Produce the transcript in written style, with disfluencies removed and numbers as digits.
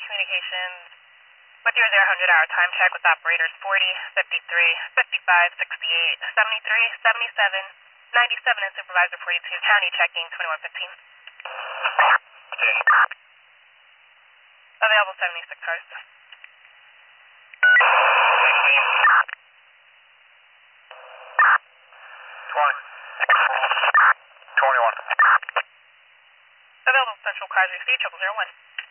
communications with your 0-100-hour time check with operators 40, 53, 55, 68, 73, 77, 97, and supervisor 42, county checking 2115. Available 76 cars. 21. Available central cars, receive 0001.